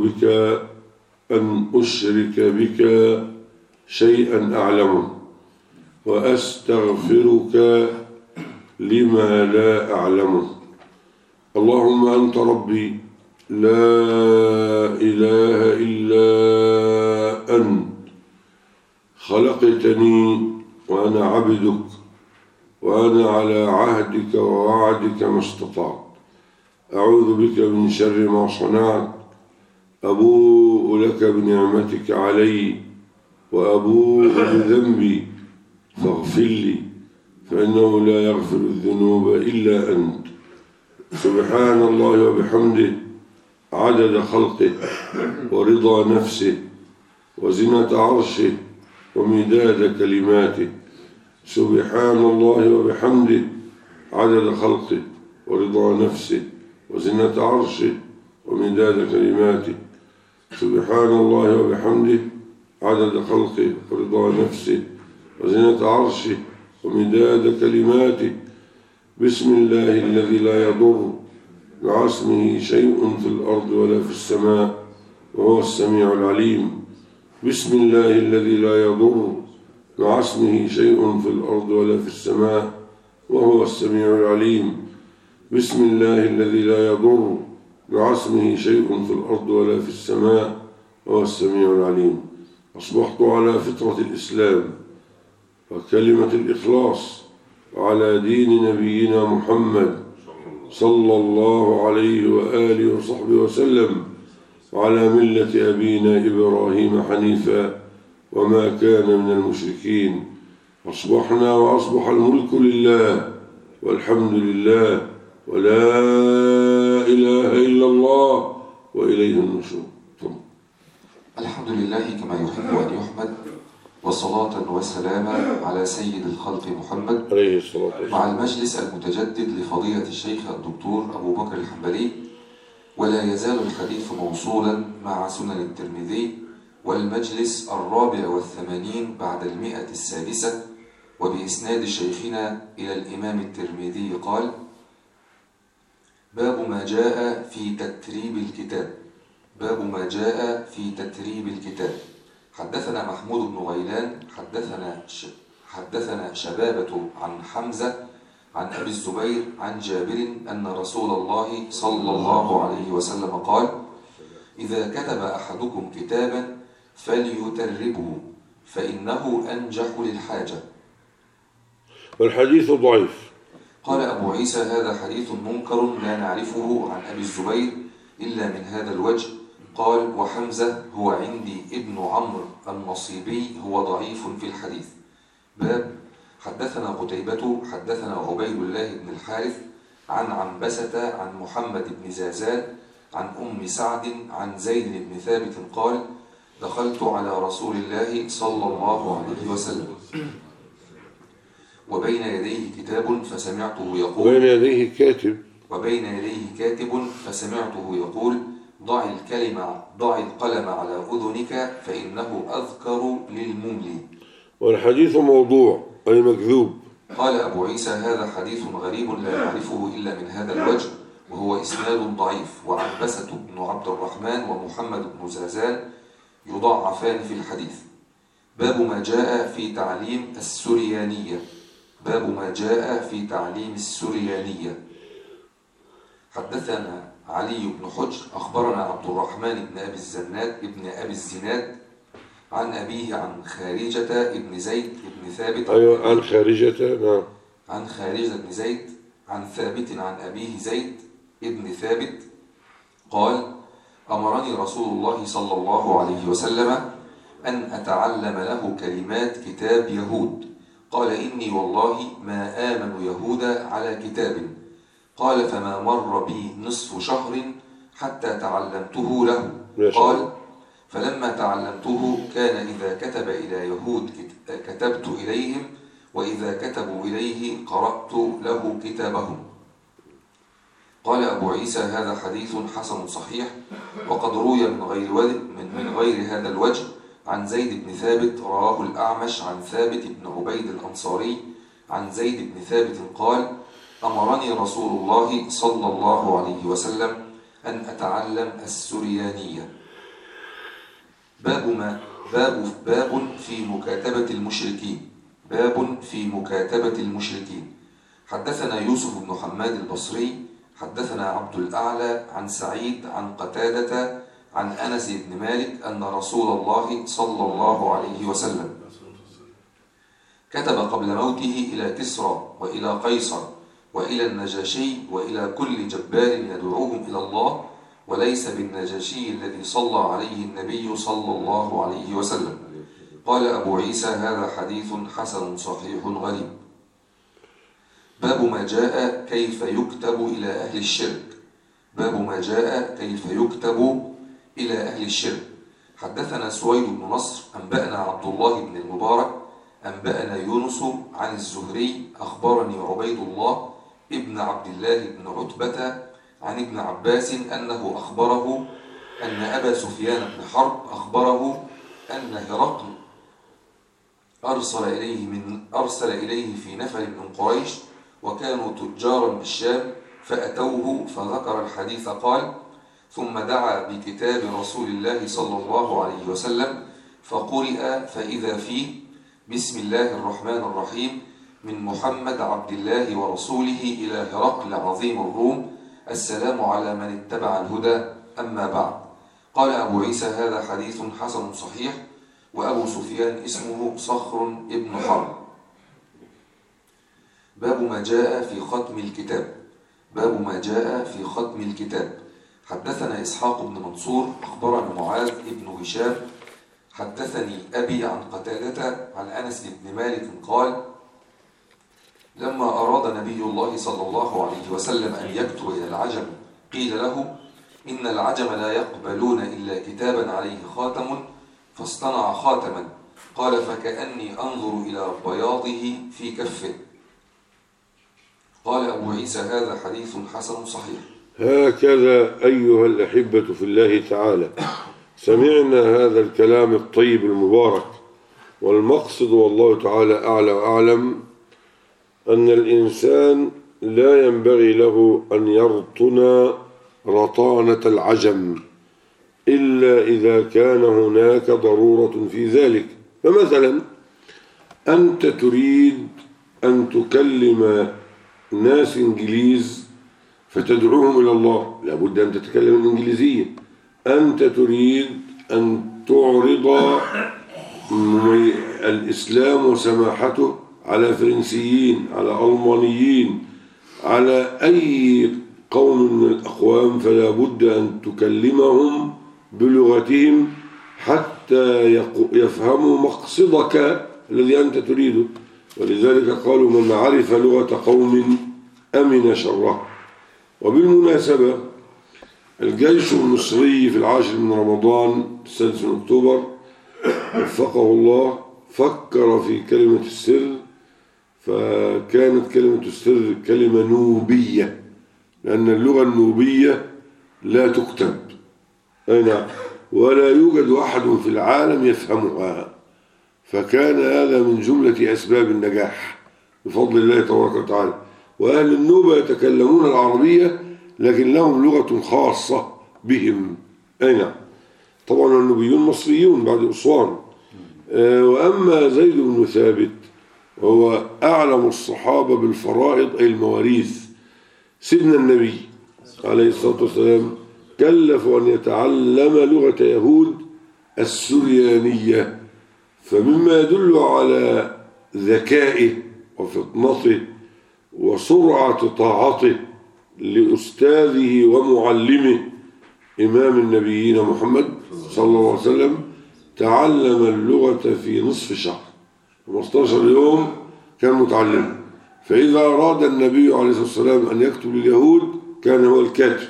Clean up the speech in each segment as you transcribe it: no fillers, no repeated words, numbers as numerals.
بك أن أشرك بك شيئا أعلمه، وأستغفرك لما لا أعلمه. اللهم أنت ربي لا إله إلا أنت، خلقتني وأنا عبدك، وأنا على عهدك ووعدك ما استطعت. أعوذ بك من شر ما صنعت، أبوء لك بنعمتك علي وأبوء بذنبي فاغفر لي، فإنه لا يغفر الذنوب إلا أنت. سبحان الله وبحمده عدد خلقه ورضا نفسه وزنة عرشه ومداد كلماته. سبحان الله وبحمده عدد خلقه ورضا نفسه وزنة عرشه ومداد كلماته. سبحان الله وبحمده عدد خلقه ورضا نفسه وزنة عرشه ومداد كلماته. بسم الله الذي لا يضر مع اسمه شيء في الأرض ولا في السماء وهو السميع العليم. بسم الله الذي لا يضر مع اسمه شيء في الأرض ولا في السماء وهو السميع العليم. بسم الله الذي لا يضر مع اسمه شيء في الأرض ولا في السماء وهو السميع العليم. أصبحت على فطرة الإسلام وكلمة الإخلاص وعلى دين نبينا محمد صلى الله عليه وآله وصحبه وسلم، وعلى ملة أبينا إبراهيم حنيفا وما كان من المشركين. أصبحنا وأصبح الملك لله والحمد لله ولا إله إلا الله وإليه النشور. الحمد لله كما يحب أن يحمد، وصلاة وسلاما على سيد الخلق محمد عليه الصلاة والسلام، مع المجلس المتجدد لفضيلة الشيخ الدكتور أبو بكر الحنبلي. ولا يزال الحديث موصولا مع سنن الترمذي، والمجلس 84 بعد 106، وبإسناد شيخنا إلى الإمام الترمذي قال: باب ما جاء في تتريب الكتاب. باب ما جاء في تتريب الكتاب. حدثنا محمود بن غيلان حدثنا شبابة عن حمزة عن أبي الزبير عن جابر أن رسول الله صلى الله عليه وسلم قال: إذا كتب أحدكم كتابا فليتربه فإنه أنجح للحاجة. والحديث ضعيف. قال أبو عيسى: هذا حديث منكر لا نعرفه عن أبي الزبير إلا من هذا الوجه. قال: وحمزة هو عندي ابن عمرو النصيبي، هو ضعيف في الحديث. باب. حدثنا قتيبة حدثنا عبيد الله بن الحارث عن عنبسة عن محمد بن زازان عن أم سعد عن زيد بن ثابت قال: دخلت على رسول الله صلى الله عليه وسلم وبين يديه كتاب فسمعته يقول وبين يديه كاتب فسمعته يقول: ضع القلم على أذنك فإنه أذكر للمملي. والحديث موضوع أي مكذوب. قال أبو عيسى: هذا حديث غريب لا نعرفه إلا من هذا الوجه، وهو إسناد ضعيف. وعنبسة بن عبد الرحمن ومحمد بن زازان يضعفان في الحديث. باب ما جاء في تعليم السريانية. باب ما جاء في تعليم السريانية. حدثنا علي بن حجر أخبرنا عبد الرحمن بن أبي الزناد عن أبيه عن خارجة بن زيد بن ثابت. أيوة، عن خارجة. نعم. عن خارجة بن زيد عن ثابت عن أبيه زيد بن ثابت قال: أمرني رسول الله صلى الله عليه وسلم أن أتعلم له كلمات كتاب يهود. قال: إني والله ما آمن يهود على كتاب. قال: فما مر بي نصف شهر حتى تعلمته له. قال: فلما تعلمته كان إذا كتب إلى يهود كتبت إليهم، وإذا كتبوا إليه قرأت له كتابهم. قال أبو عيسى: هذا حديث حسن صحيح، وقد روي من غير هذا الوجه عن زيد بن ثابت. رواه الأعمش عن ثابت بن عبيد الأنصاري عن زيد بن ثابت قال: أمرني رسول الله صلى الله عليه وسلم أن أتعلم السريانية. باب في مكاتبة المشركين. باب في مكاتبة المشركين. حدثنا يوسف بن حماد البصري حدثنا عبد الأعلى عن سعيد عن قتادة عن أنس بن مالك أن رسول الله صلى الله عليه وسلم كتب قبل موته إلى كسرى وإلى قيصر وإلى النجاشي وإلى كل جبار يدعوهم إلى الله، وليس بالنجاشي الذي صلى عليه النبي صلى الله عليه وسلم. قال أبو عيسى هذا حديث حسن صحيح غريب. باب ما جاء كيف يكتب إلى أهل الشرك. باب ما جاء كيف يكتب إلى أهل الشرك. حدثنا سويد بن نصر أنبأنا عبد الله بن المبارك أنبأنا يونس عن الزهري أخبرني عبيد الله ابن عبد الله بن عتبة عن ابن عباس أنه أخبره أن أبا سفيان بن حرب أخبره أن هرقل أرسل إليه في نفر من قريش وكانوا تجارا بالشام فأتوه فذكر الحديث. قال: ثم دعا بكتاب رسول الله صلى الله عليه وسلم فقرئ فإذا فيه: بسم الله الرحمن الرحيم، من محمد عبد الله ورسوله إلى هرقل عظيم الروم، السلام على من اتبع الهدى، أما بعد. قال أبو عيسى هذا حديث حسن صحيح. وأبو سفيان اسمه صخر ابن حرب. باب ما جاء في ختم الكتاب. باب ما جاء في ختم الكتاب. حدثنا إسحاق بن منصور أخبرنا معاذ بن هشام حدثني أبي عن قتادة عن أنس بن مالك قال: لما أراد نبي الله صلى الله عليه وسلم أن يكتب إلى العجم قيل له: إن العجم لا يقبلون إلا كتابا عليه خاتم، فاصطنع خاتما. قال: فكأني أنظر إلى بياضه في كفه. قال أبو عيسى هذا حديث حسن صحيح. هكذا أيها الأحبة في الله تعالى سمعنا هذا الكلام الطيب المبارك، والمقصد والله تعالى أعلى وأعلم أن الإنسان لا ينبغي له أن يرطن رطانة العجم إلا إذا كان هناك ضرورة في ذلك. فمثلا أنت تريد أن تكلم ناس إنجليز فتدعوهم إلى الله، لابد أن تتكلم الإنجليزية. أنت تريد أن تعرض الإسلام وسماحته على فرنسيين، على ألمانيين، على أي قوم من الأقوام، فلا بد أن تكلمهم بلغتهم حتى يفهموا مقصدك الذي أنت تريده. ولذلك قالوا: من عرف لغة قوم أمن شره. وبالمناسبة الجيش المصري في 10 من رمضان 6 أكتوبر وفقه الله فكر في كلمة السر، فكانت كلمة السر كلمة نوبية، لأن اللغة النوبية لا تكتب ولا يوجد أحد في العالم يفهمها، فكان هذا من جملة أسباب النجاح بفضل الله تبارك وتعالى. وأهل النوبة يتكلمون العربية لكن لهم لغة خاصة بهم. طبعا النوبيون مصريون بعد أسوان. وأما زيد بن ثابت وهو أعلم الصحابة بالفرائض أي المواريث، سيدنا النبي عليه الصلاة والسلام كلفوا أن يتعلم لغة يهود السريانية، فمما يدل على ذكائه وفطنته وسرعة طاعته لأستاذه ومعلمه إمام النبيين محمد صلى الله عليه وسلم، تعلم اللغة في نصف شهر، 15 يوم كان متعلم. فإذا أراد النبي عليه الصلاة والسلام أن يكتب لليهود كان هو الكاتب،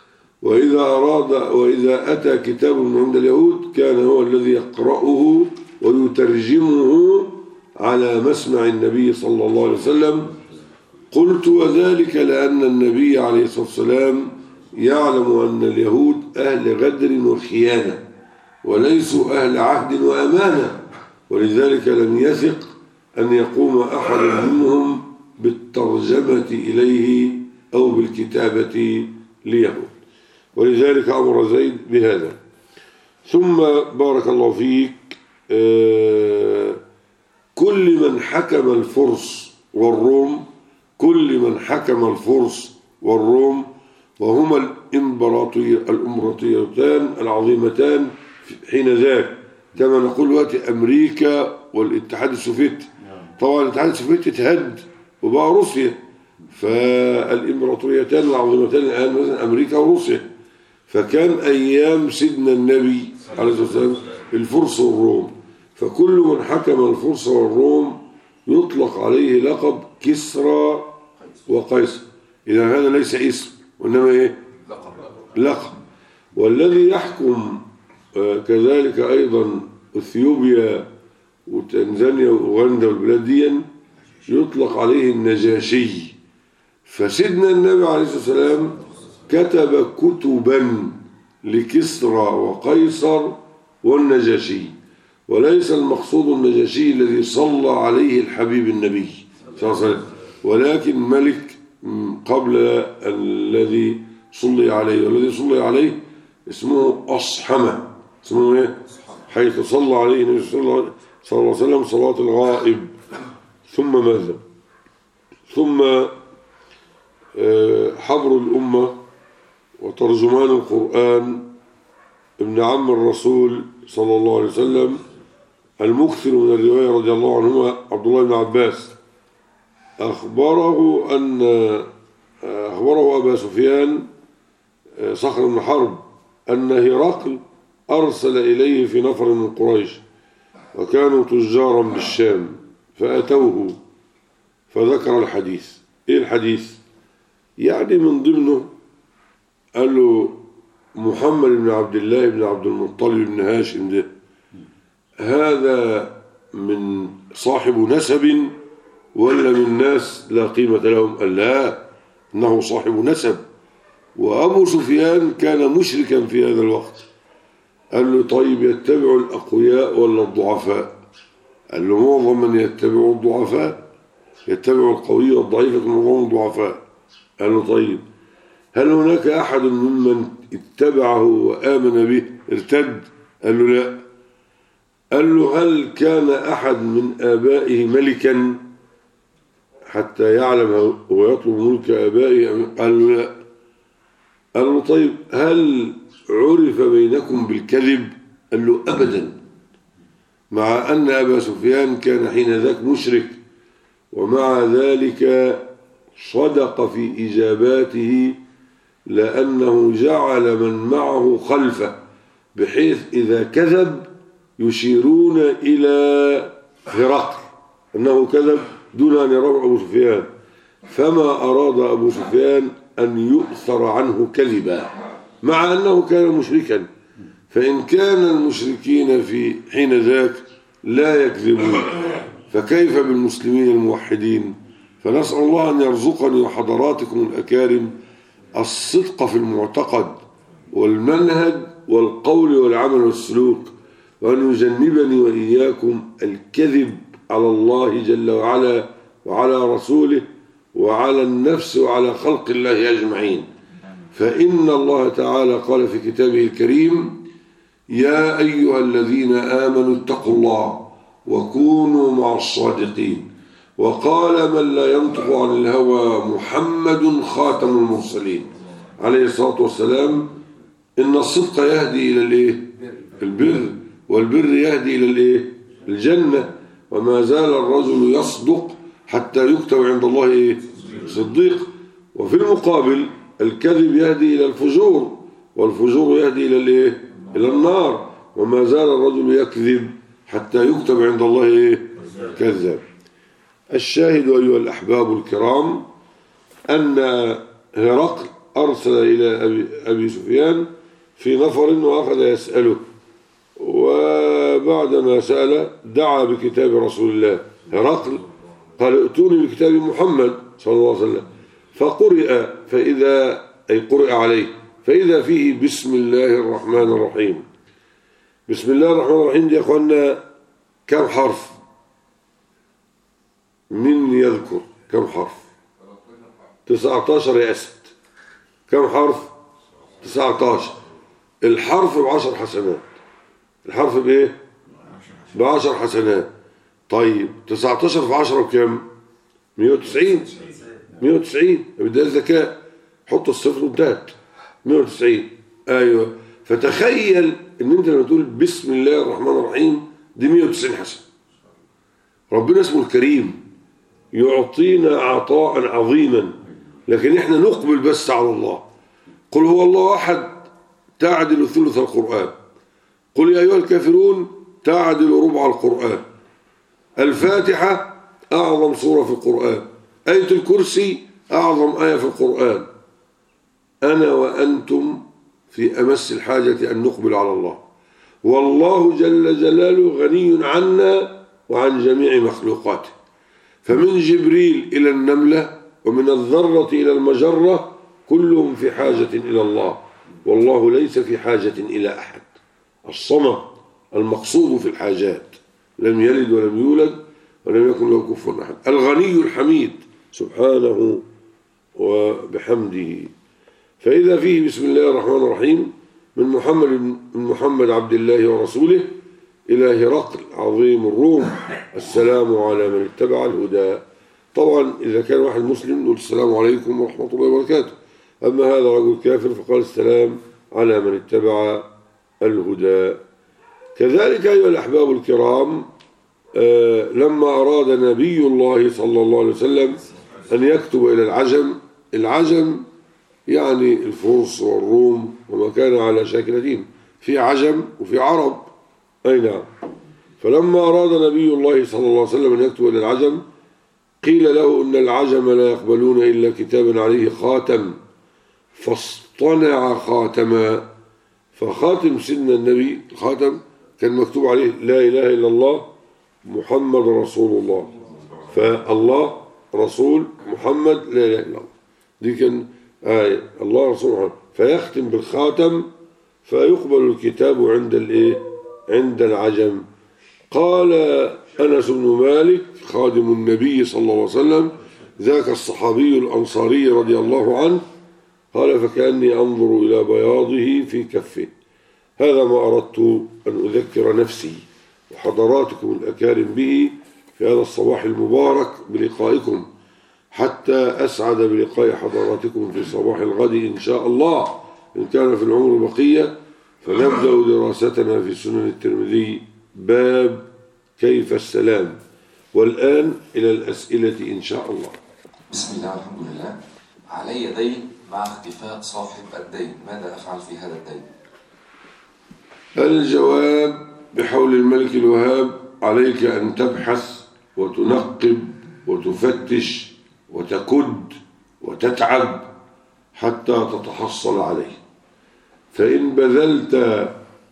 وإذا أتى كتاب من عند اليهود كان هو الذي يقرأه ويترجمه على مسمع النبي صلى الله عليه وسلم. قلت: وذلك لأن النبي عليه الصلاة والسلام يعلم أن اليهود أهل غدر وخيانة وليسوا أهل عهد وأمانة، ولذلك لم يثق أن يقوم أحد منهم بالترجمة إليه أو بالكتابة ليهود، ولذلك أمر زيد بهذا. ثم بارك الله فيك كل من حكم الفرس والروم، كل من حكم الفرس والروم وهما الإمبراطوريتان العظيمتان حين ذاك، كما نقول دلوقتي أمريكا والاتحاد السوفيتي. طبعا الاتحاد السوفيتي اتهد وبقى روسيا، فالإمبراطوريتان العظيمتان الآن مثلا أمريكا وروسيا. فكان أيام سيدنا النبي عليه الصلاة والسلام الفرس والروم، فكل من حكم الفرس والروم يطلق عليه لقب كسرى وقيصر. إذا هذا ليس اسم وإنما إيه؟ لقب. والذي يحكم كذلك أيضا أثيوبيا وتنزانيا وأوغندا والبلاد دي يطلق عليه النجاشي. فسيدنا النبي عليه الصلاة والسلام كتب كتبا لكسرى وقيصر والنجاشي، وليس المقصود النجاشي الذي صلى عليه الحبيب النبي صلى الله عليه وسلم، ولكن ملك قبل الذي صلي عليه. والذي صلي عليه اسمه أصحمة، اسمه ايه؟ حيث صلى عليه النبي صلى الله عليه وسلم صلاة الغائب. ثم ماذا؟ ثم حبر الأمة وترجمان القرآن ابن عم الرسول صلى الله عليه وسلم المكثر من الرواية رضي الله عنهما عبد الله بن عباس أخبره أبا سفيان صخر بن حرب أن هرقل أرسل إليه في نفر من قريش وكانوا تجارا بالشام فأتوه فذكر الحديث. إيه الحديث؟ يعني من ضمنه قال له محمد بن عبد الله بن عبد المطلب بن هاشم ده هذا من صاحب نسب ولا من ناس لا قيمة لهم؟ قال لا، إنه صاحب نسب. وأبو سفيان كان مشركا في هذا الوقت. قال له طيب يتبع الأقوياء ولا الضعفاء؟ قال له معظم من يتبع الضعفاء، يتبع القوي والضعيف معظم الضعفاء. قال له طيب هل هناك أحد ممن اتبعه وآمن به ارتد؟ قال له لا. قال له هل كان أحد من آبائه ملكا حتى يعلم ويطلب ملك آبائه؟ قال له لا. قال له طيب هل عرف بينكم بالكذب؟ قال له أبدا، مع أن أبا سفيان كان حين ذاك مشرك، ومع ذلك صدق في إجاباته لأنه جعل من معه خلفه بحيث إذا كذب يشيرون إلى هرقل أنه كذب دون أن يروا أبو سفيان، فما أراد أبو سفيان أن يؤثر عنه كذبا مع أنه كان مشركا. فإن كان المشركين في حين ذاك لا يكذبون فكيف بالمسلمين الموحدين؟ فنسأل الله أن يرزقني وحضراتكم الأكارم الصدق في المعتقد والمنهج والقول والعمل والسلوك، وأن يجنبني وإياكم الكذب على الله جل وعلا وعلى رسوله وعلى النفس وعلى خلق الله أجمعين. فإن الله تعالى قال في كتابه الكريم يا أيها الذين آمنوا اتقوا الله وكونوا مع الصادقين، وقال من لا ينطق عن الهوى محمد خاتم المرسلين عليه الصلاة والسلام إن الصدق يهدي إلى الإيه؟ البر، والبر يهدي إلى الإيه؟ الجنة. وما زال الرجل يصدق حتى يكتب عند الله إيه؟ صديق. وفي المقابل الكذب يهدي إلى الفجور، والفجور يهدي إلى الإيه؟ إلى النار. وما زال الرجل يكذب حتى يكتب عند الله إيه؟ كذاب. الشاهد أيها الأحباب الكرام أن هرقل أرسل إلى أبي سفيان في نفر وأخذ يسأله، وبعدما سأل دعا بكتاب رسول الله. هرقل قال ائتوني بكتاب محمد صلى الله عليه وسلم، فقرئ فإذا أي قرئ عليه فإذا فيه بسم الله الرحمن الرحيم. بسم الله الرحمن الرحيم دي يا أخوانا كم حرف؟ من يذكر كم حرف؟ 19 يا أسد. كم حرف؟ 19. الحرف ب10 حسنات. الحرف بإيه؟ ب10 حسنات. طيب 19 في 10 بكام؟ 190. 190 ده الذكاء، حط الصفر وانتهت. 190. ايوه. فتخيل ان انت لما تقول بسم الله الرحمن الرحيم دي 190 حسنه. ربنا اسمه الكريم يعطينا عطاء عظيما، لكن احنا نقبل بس على الله. قل هو الله احد تعدل ثلث القرآن. قل يا ايها الكافرون تعدل ربع القرآن. الفاتحة اعظم سورة في القرآن. آية الكرسي اعظم آية في القرآن. انا وانتم في امس الحاجة ان نقبل على الله، والله جل جلاله غني عنا وعن جميع مخلوقاته. فمن جبريل إلى النملة ومن الذرة إلى المجرة كلهم في حاجة إلى الله، والله ليس في حاجة إلى أحد. الصمد المقصود في الحاجات، لم يلد ولم يولد ولم يكن له كفوا أحد. الغني الحميد سبحانه وبحمده. فإذا فيه بسم الله الرحمن الرحيم من محمد عبد الله ورسوله إلى هرقل عظيم الروم السلام على من اتبع الهدى. طبعا إذا كان واحد مسلم نقول السلام عليكم ورحمة الله وبركاته، أما هذا رجل كافر فقال السلام على من اتبع الهدى. كذلك أيها الأحباب الكرام، لما أراد نبي الله صلى الله عليه وسلم أن يكتب إلى العجم يعني الفرس والروم وما كان على شاكلتهم، في عجم وفي عرب. أي نعم. فلما أراد نبي الله صلى الله عليه وسلم أن يكتب إلى العجم قيل له إن العجم لا يقبلون إلا كتابا عليه خاتم، فاصطنع خاتما. فخاتم سيدنا النبي الخاتم كان مكتوب عليه لا إله إلا الله محمد رسول الله. فالله رسول محمد لا إله إلا الله، دي كان آية الله رسول محمد. فيختم بالخاتم فيقبل الكتاب عند العجم. قال أنس بن مالك خادم النبي صلى الله عليه وسلم ذاك الصحابي الأنصاري رضي الله عنه، قال فكأني أنظر إلى بياضه في كفه. هذا ما أردت أن أذكر نفسي وحضراتكم الأكارم به في هذا الصباح المبارك بلقائكم، حتى أسعد بلقاء حضراتكم في صباح الغد إن شاء الله إن كان في العمر بقية. فنبدأ دراستنا في سنن الترمذي باب كيف السلام. والآن إلى الأسئلة إن شاء الله. بسم الله الحمد لله. علي دين مع اختفاء صاحب الدين، ماذا أفعل في هذا الدين؟ الجواب بحول الملك الوهاب عليك أن تبحث وتنقب وتفتش وتكد وتتعب حتى تتحصل عليه. فإن بذلت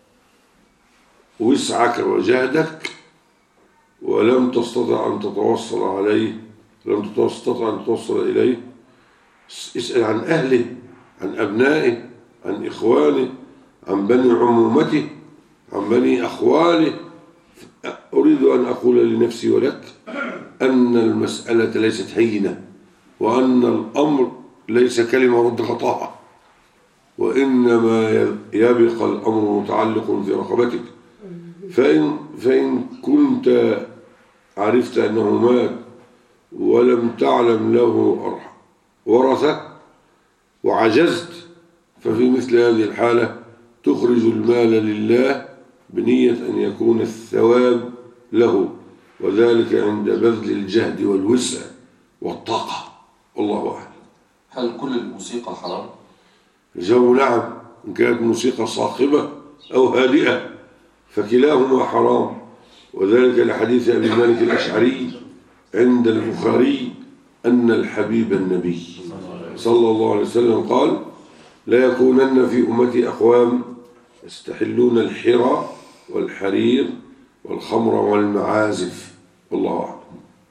وسعك وجهدك ولم تستطع أن تتوصل عليه، لم تستطع أن توصل إليه، اسأل عن أهله، عن أبنائه، عن إخوانه، عن بني عمومته، عن بني أخواله. أريد أن أقول لنفسي ولك أن المسألة ليست هينة، وأن الأمر ليس كلمة رد قطاعة، وإنما يبقى الأمر متعلق في رقبتك. فإن كنت عرفت أنه مات ولم تعلم له ورثة وعجزت، ففي مثل هذه الحالة تخرج المال لله بنية أن يكون الثواب له، وذلك عند بذل الجهد والوسع والطاقة. والله أعلم. هل كل الموسيقى حرام؟ الجواب نعم، إن كانت موسيقى صاخبة أو هادئة فكلاهما حرام، وذلك لحديث أبي مالك الأشعري عند البخاري أن الحبيب النبي صلى الله عليه وسلم قال لا يكونن في أمتي أقوام يستحلون الحرى والحرير والخمر والمعازف. والله أعلم.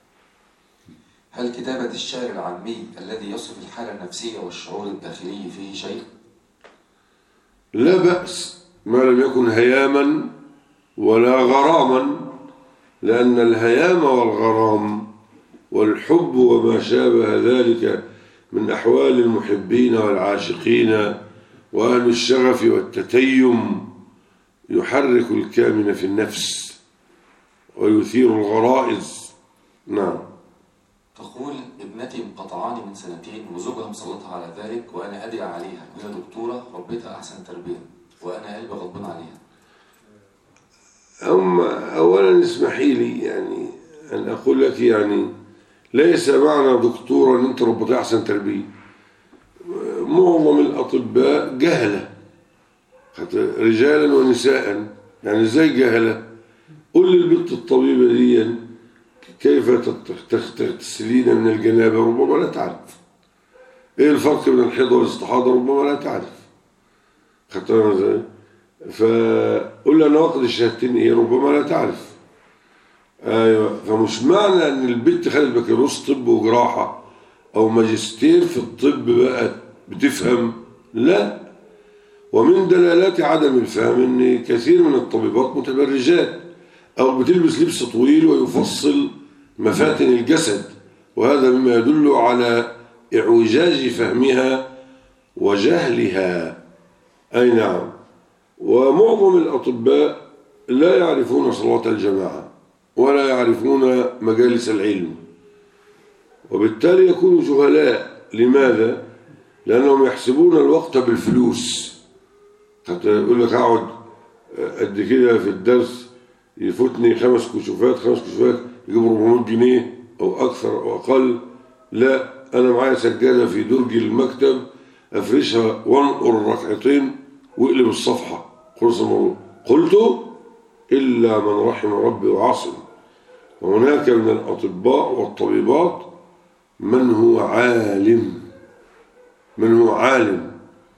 هل كتابة الشعر العامي الذي يصف الحالة النفسية والشعور الداخلي فيه شيء؟ لا بأس ما لم يكن هياما ولا غراما، لأن الهيام والغرام والحب وما شابه ذلك من أحوال المحبين والعاشقين وأهل الشغف والتتيم يحرك الكامن في النفس ويثير الغرائز. نعم. تقول ابنتي انقطعاني من 2 سنين وزوجها مسلطها على ذلك، وأنا أدعي عليها وهي دكتورة ربيتها أحسن تربية وأنا قلبي غضبان عليها. أولا اسمحي لي يعني أن أقول لك يعني ليس معنى دكتورة أن أنت ربيتها أحسن تربية. معظم الأطباء جهلة رجالا ونساء. يعني ازاي جهلة؟ قل للبنت الطبيبة دي كيف تغتسلين من الجنابة، ربما لا تعرف. ايه الفرق بين الحيض والاستحاضة، ربما لا تعرف. خدتها ازاي؟ فقل لها نواقض الشهادتين ايه، ربما لا تعرف. ايوه. فمش معنى ان البنت خدت بكالوريوس طب وجراحة او ماجستير في الطب بقى بتفهم، لا. ومن دلالات عدم الفهم ان كثير من الطبيبات متبرجات او بتلبس لبس طويل ويفصل مفاتن الجسد، وهذا مما يدل على اعوجاج فهمها وجهلها. اي نعم. ومعظم الاطباء لا يعرفون صلاة الجماعة ولا يعرفون مجالس العلم، وبالتالي يكونوا جهلاء. لماذا؟ لأنهم يحسبون الوقت بالفلوس. حتى يقول لك أقعد قد كده في الدرس يفوتني 5 كشوفات يجيبوا 400 جنيه أو أكثر أو أقل. لا، أنا معايا سجادة في درج المكتب أفرشها وانقر 2 ركعتين واقلب الصفحة، خلص الموضوع. قلت إلا من رحم ربي وعصم. وهناك من الأطباء والطبيبات من هو عالم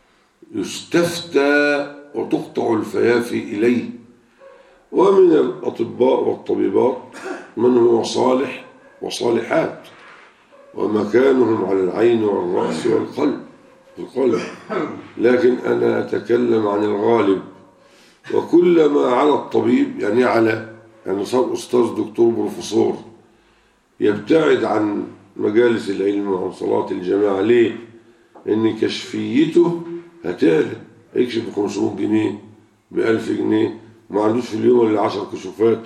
يستفتى وتقطع الفيافي إليه، ومن الأطباء والطبيبات من هو صالح وصالحات ومكانهم على العين والرأس والقلب. لكن أنا أتكلم عن الغالب. وكلما على الطبيب يعني صار أستاذ دكتور بروفيسور يبتعد عن مجالس العلم وعن صلاة الجماعة. ليه؟ إن كشفيته هتعلى، يكشف ب500 جنيه ب1000 جنيه وما عندوش في اليوم إلا 10 كشوفات.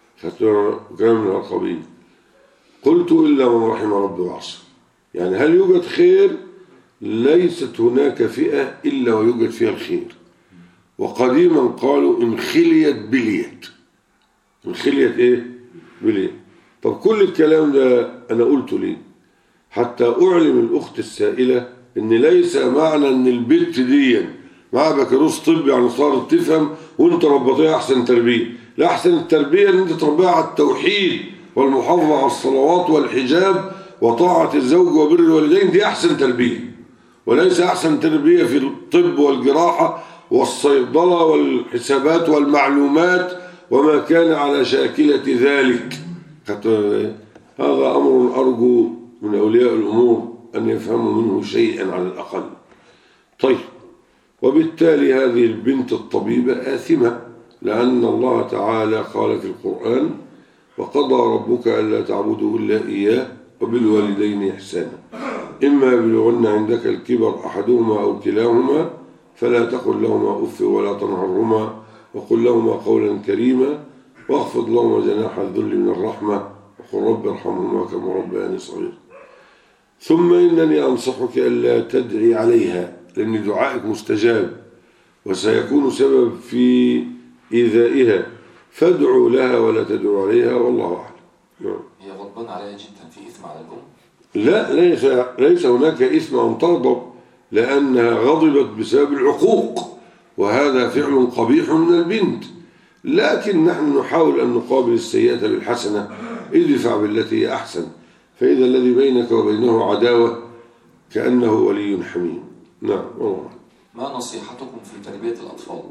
كلام من القبيل. قلت إلا من رحم ربي وعصم. يعني هل يوجد خير؟ ليست هناك فئة إلا ويوجد فيها الخير. وقديما قالوا إن خليت بليت. إن خليت إيه؟ بليت. طب كل الكلام ده أنا قلته ليه؟ حتى أعلم الأخت السائلة إن ليس معنى إن البنت دي معها بكالوريوس طب يعني صارت تفهم وأنت ربطيها أحسن تربية. لا، أحسن التربية إن أنت تربيها على التوحيد والمحافظة على الصلوات والحجاب وطاعة الزوج وبر الوالدين. دي أحسن تربية، وليس أحسن تربية في الطب والجراحة والصيدلة والحسابات والمعلومات وما كان على شاكلة ذلك. هذا أمر أرجو من أولياء الأمور أن يفهموا منه شيئا على الأقل. طيب، وبالتالي هذه البنت الطبيبة آثمة، لأن الله تعالى قال في القرآن: وقضى ربك ألا تعبدوا إلا إياه وبالوالدين إحسانا إما يبلغن عندك الكبر أحدهما أو كلاهما فلا تقل لهما أف ولا تنهرهما وقل لهما قولا كريما واخفض لهما جناح الذل من الرحمة وقل رب ارحمهما كما ربياني صغيرا. ثم إنني أنصحك ألا تدعي عليها، لأن دعائك مستجاب وسيكون سبب في إيذائها، فادعوا لها ولا تدعوا عليها، والله أعلم. هي غضبان عليها جدا، في إثم على الأم؟ لا، ليس هناك إثم أن تغضب، لأنها غضبت بسبب العقوق، وهذا فعل قبيح من البنت. لكن نحن نحاول أن نقابل السيئة بالحسنة، ادفع بالتي هي أحسن، فإذا الذي بينك وبينه عداوة كأنه ولي حميم. نعم، والله. ما نصيحتكم في تربية الأطفال؟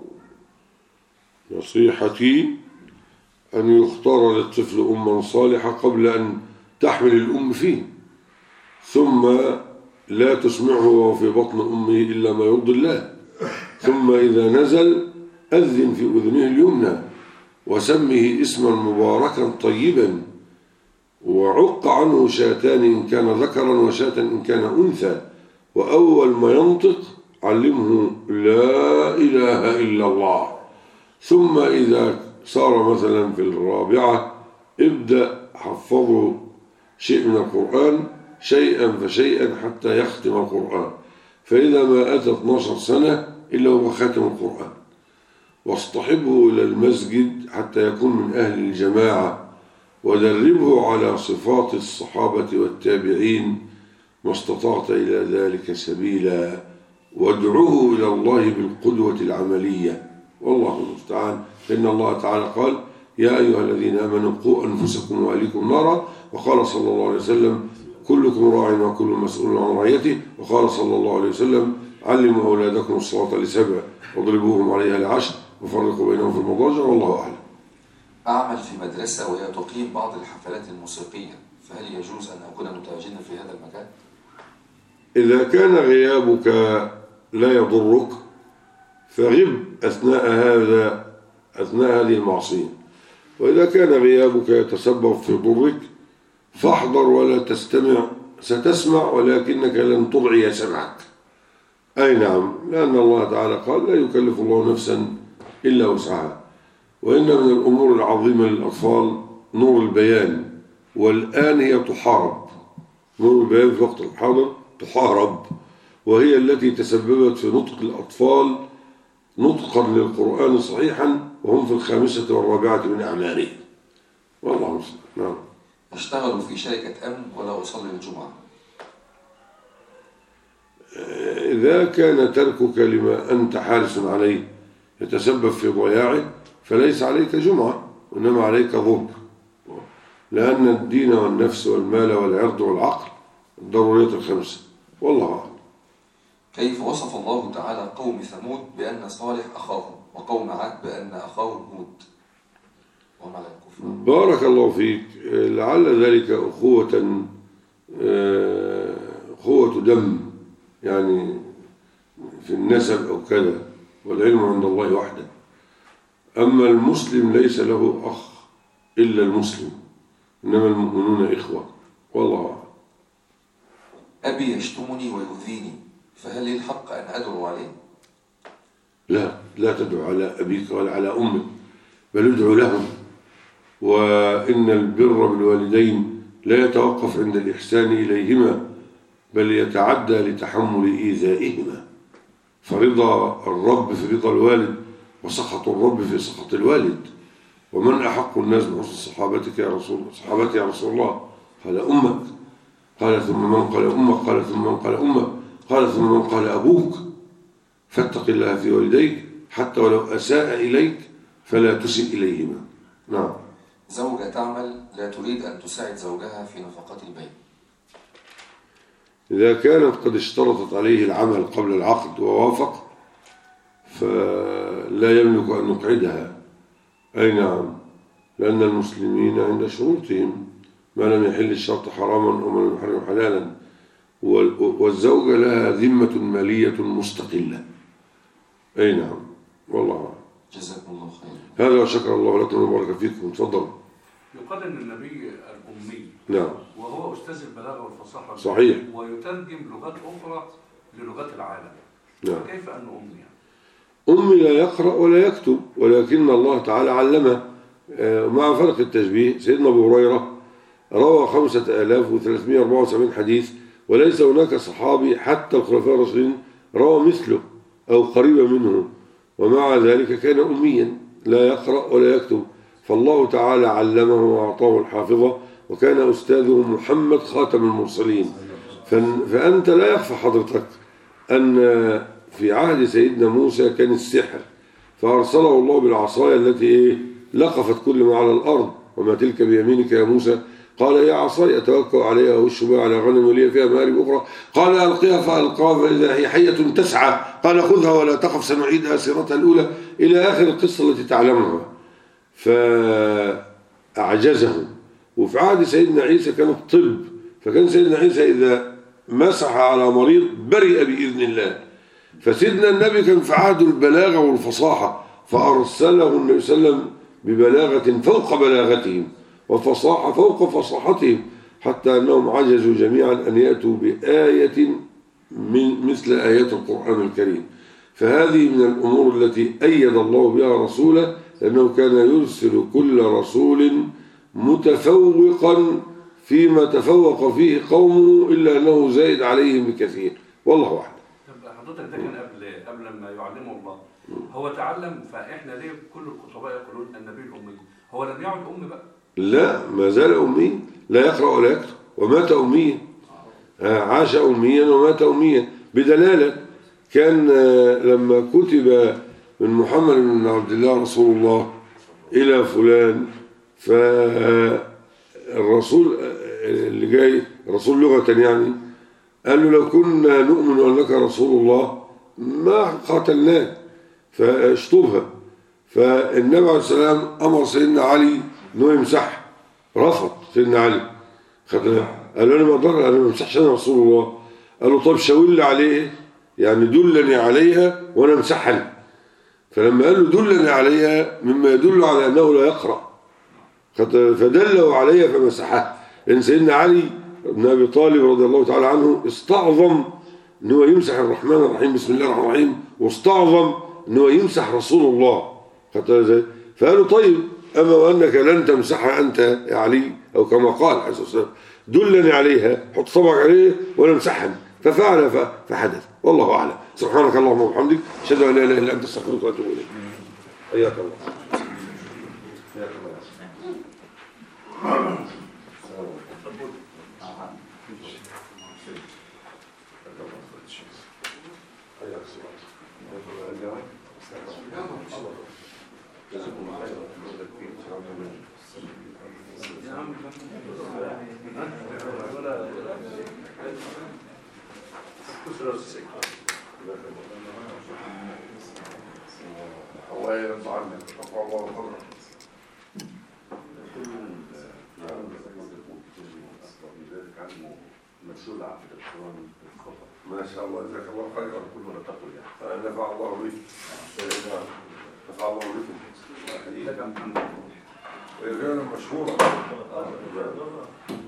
نصيحتي أن يختار للطفل أما صالحة قبل أن تحمل الأم فيه، ثم لا تسمعه وهو في بطن أمه إلا ما يرضي الله، ثم إذا نزل أذن في أذنه اليمنى وسمه اسما مباركا طيبا، وعق عنه شاتان إن كان ذكرا وشاة إن كان أنثى، وأول ما ينطق علمه لا إله إلا الله، ثم إذا صار مثلا في الرابعة ابدأ حفظه شيء من القرآن شيئا فشيئا حتى يختم القرآن، فإذا ما أتى 12 سنة إلا هو خاتم القرآن. واصطحبه إلى المسجد حتى يكون من أهل الجماعة، ودربه على صفات الصحابة والتابعين ما استطعت إلى ذلك سبيلا، وادعوه إلى الله بالقدوة العملية، والله المستعان. إن الله تعالى قال: يا أيها الذين آمنوا قوا أنفسكم وأهليكم نارا، وقال صلى الله عليه وسلم: كلكم راع وكل مسؤول عن رعيته، وقال صلى الله عليه وسلم: علموا أولادكم الصلاة ل7 واضربوهم عليها ل10 وفرقوا بينهم في المضاجع، والله أعلم. أعمل في مدرسة وهي تقيم بعض الحفلات الموسيقية، فهل يجوز أن أكون متواجدا في هذا المكان؟ إذا كان غيابك لا يضرك فغب أثناء هذه المعصية، وإذا كان غيابك يتسبب في ضرك فاحضر ولا تستمع، ستسمع ولكنك لن تضعي سمعك. أي نعم، لأن الله تعالى قال: لا يكلف الله نفسا إلا وسعها. وإن من الأمور العظيمة للأطفال نور البيان، والآن هي تحارب. نور البيان في وقت الحاضر تحارب، وهي التي تسببت في نطق الأطفال نطقا للقرآن صحيحا وهم في 5 و4 من أعمارهم، والله المستعان. نعم. أشتغل في شركة أمن ولا أصلي الجمعة. إذا كان تركك لما أنت حارس عليه يتسبب في ضياعه فليس عليك جمعة، وإنما عليك ظهر، لأن الدين والنفس والمال والعرض والعقل الضروريات ال5، والله أعلم. كيف وصف الله تعالى قوم ثمود بأن صالح أخاهم، وقوم عاد بأن أخاهم هود، وهم على الكفر؟ بارك الله فيك. لعل ذلك أخوة دم، يعني في النسب أو كذا، والعلم عند الله وحده. أما المسلم ليس له أخ إلا المسلم، إنما المؤمنون إخوة، والله أعلم. أبي يشتمني ويؤذيني، فهل لي الحق أن أدعو عليه؟ لا تدعو على أبيك ولا على أمك، بل ادعو لهم. وإن البر بالوالدين لا يتوقف عند الإحسان إليهما، بل يتعدى لتحمل إيذائهما، فرضا الرب في رضا الوالد، وسخط الرب في سخط الوالد. ومن أحق الناس بحسن صحابتك يا رسول الله؟ قال أمك، قال ثم من قال أمك، قال ثم من قال أمك، قال ثم من قال أبوك. فاتق الله في والديك حتى ولو أساء إليك فلا تسئ إليهما. نعم. زوجة تعمل لا تريد أن تساعد زوجها في نفقات البيت. إذا كانت قد اشترطت عليه العمل قبل العقد ووافق فلا يملك أن يقعدها. أي نعم، لأن المسلمين عند شروطهم ما لم يحل الشرط حراما وما لم يحرم حلالا، والزوجة لها ذمة مالية مستقلة. أي نعم، والله أعلم. جزاكم الله خير. هذا وشكر الله لكم وبارك فيكم. تفضل. يقال ان النبي الأمي، نعم، وهو أستاذ البلاغة والفصاحة، صحيح، ويترجم لغات أخرى للغات العالم. نعم. كيف أنه أمي؟ أمي لا يقرأ ولا يكتب، ولكن الله تعالى علمه. مع فرق التشبيه، سيدنا أبو هريرة روى 5374 حديث، وليس هناك صحابي حتى الخلفاء الراشدين روى مثله أو قريبا منه، ومع ذلك كان أميا لا يقرأ ولا يكتب، فالله تعالى علمه وأعطاه الحافظة، وكان أستاذه محمد خاتم المرسلين. فأنت لا يخفى حضرتك أن في عهد سيدنا موسى كان السحر، فأرسله الله بالعصاية التي لقفت كل ما على الأرض. وما تلك بيمينك يا موسى؟ قال يا عصاي أتوكل عليها وأهش بها على غنم ولي فيها مآرب أخرى. قال ألقيها فألقاها فإذا هي حية تسعى. قال خذها ولا تخف سنعيدها سيرتها الأولى، إلى آخر القصة التي تعلمها. فأعجزه. وفي عهد سيدنا عيسى كان الطب، فكان سيدنا عيسى إذا مسح على مريض برئ بإذن الله. فسيدنا النبي كان في عهد البلاغة والفصاحة، فأرسله النبي صلى الله عليه وسلم ببلاغة فوق بلاغتهم وفصاحة فوق فصاحتهم، حتى أنهم عجزوا جميعا أن يأتوا بآية من مثل آيات القرآن الكريم. فهذه من الأمور التي أيد الله بها رسوله، لأنه كان يرسل كل رسول متفوقا فيما تفوق فيه قومه إلا أنه زائد عليهم بكثير، والله أعلم. طب حضرتك ده كان قبل ما يعلمه الله، هو تعلم، فإحنا ليه كل الخطباء يقولون النبي الأمي؟ هو لم يعد أم بقى؟ لا، ما زال أمي، لا يقرأ ولا يكتب، ومات أميا. عاش أميا ومات أميا، بدلالة كان لما كتب من محمد بن عبد الله رسول الله إلى فلان، فالرسول اللي جاي رسول لغة يعني قال له لو كنا نؤمن أنك رسول الله ما قاتلناك، فاشطبها. فالنبي عليه السلام أمر سيدنا علي أنه يمسحها، رفض سيدنا علي، قال له أنا ما أقدر، أنا ما امسحش، أنا رسول الله. قال له طب شاور لي عليه، يعني دلني عليها وأنا امسحها. فلما قال له دلني عليها مما يدل على أنه لا يقرأ، فدله عليها فمسحها. لأن سيدنا علي بن أبي طالب رضي الله تعالى عنه استعظم أنه يمسح الرحمن الرحيم بسم الله الرحمن الرحيم، واستعظم أنه يمسح رسول الله. فقالوا طيب أما وأنك لن تمسحها أنت يا علي، أو كما قال عليه الصلاة والسلام دلني عليها، حط صبعك عليه ولا امسحها. ففعل فحدث، والله أعلم. سبحانك اللهم وبحمدك، أشهد أن لا إله إلا أنت، أستغفرك وأتوب إليك. حياك الله. حياك الله. الله يرضى عنك، رفع الله قدرك. مسؤول عن القرآن الخطأ. ما شاء الله، جزاك الله خيرا. كل مرة تقول يعني. نفع الله بك. نفع الله بكم. وهي فعلا مشهورة.